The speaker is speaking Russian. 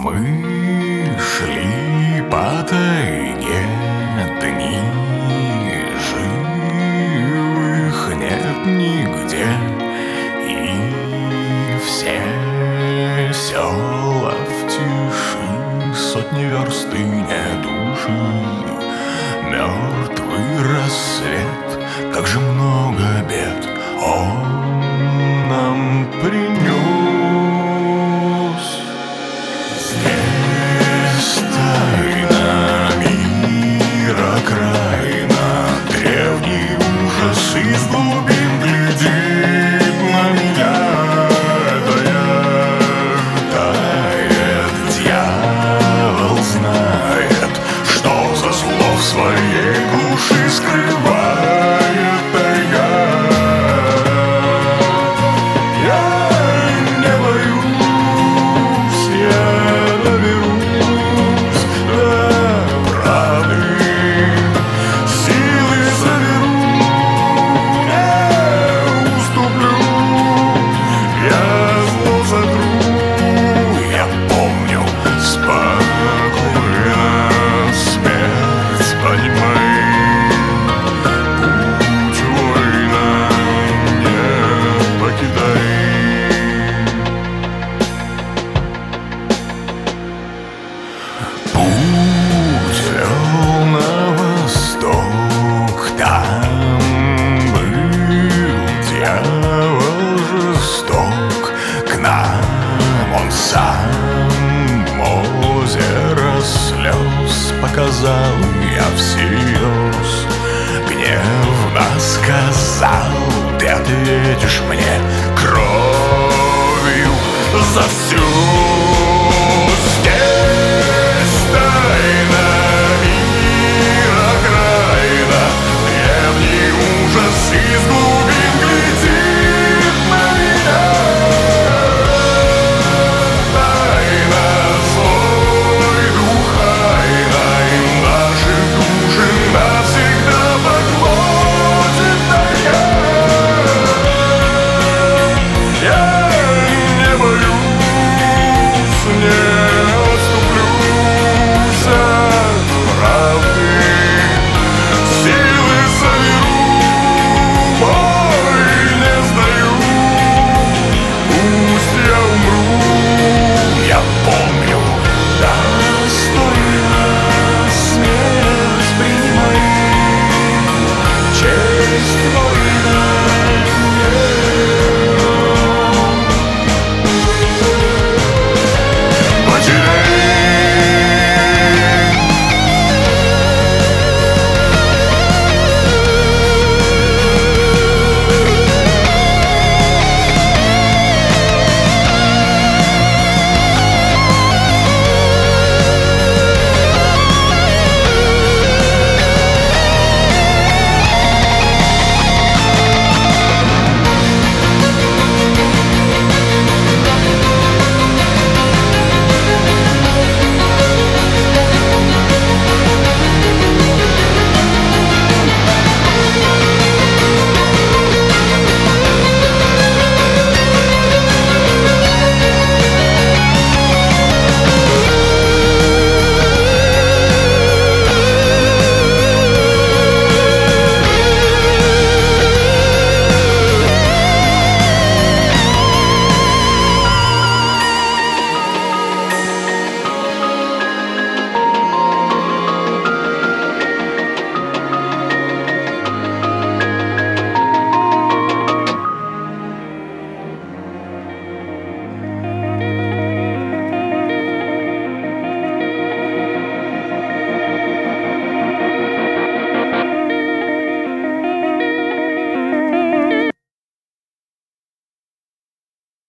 Мы шли по тайге, дни живых нет нигде, и все села в тиши, сотни верст и не души. Мертвый рассвет, как же много бед он нам принес. Здесь тайна мира крайна, древний ужас из глубин глядит на меня. Это я тает, дьявол знает, что за зло в своей глуши скрывает тайга. Я не боюсь, я доберусь до правды, силы соберу, не уступлю, я зло сотру. Я помню спокойно смерть, понимай, путь воина не покидай. Путь вел на восток, там был дьявол жесток. К нам он сам озеро слез показал, я всерьез гневно сказал: ты ответишь мне кровью за всю